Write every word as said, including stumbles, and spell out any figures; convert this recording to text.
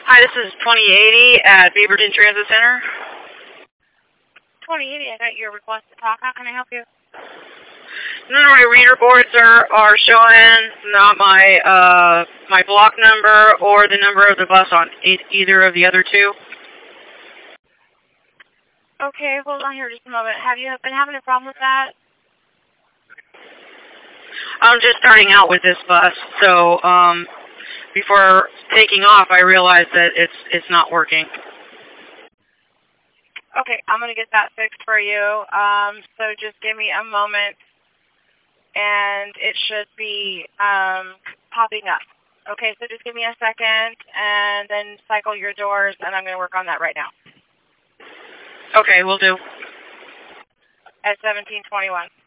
Hi, this is twenty eighty at Beaverton Transit Center. twenty eighty, I got your request to talk. How can I help you? None of my reader boards are, are showing, not my uh, my block number or the number of the bus on e either of the other two. Okay, hold on here just a moment. Have you been having a problem with that? I'm just starting out with this bus, so um, before taking off, I realized that it's it's not working. Okay, I'm going to get that fixed for you. Um, so just give me a moment, and it should be um, popping up. Okay, so just give me a second, and then cycle your doors, and I'm going to work on that right now. Okay, we'll do. At seventeen twenty-one.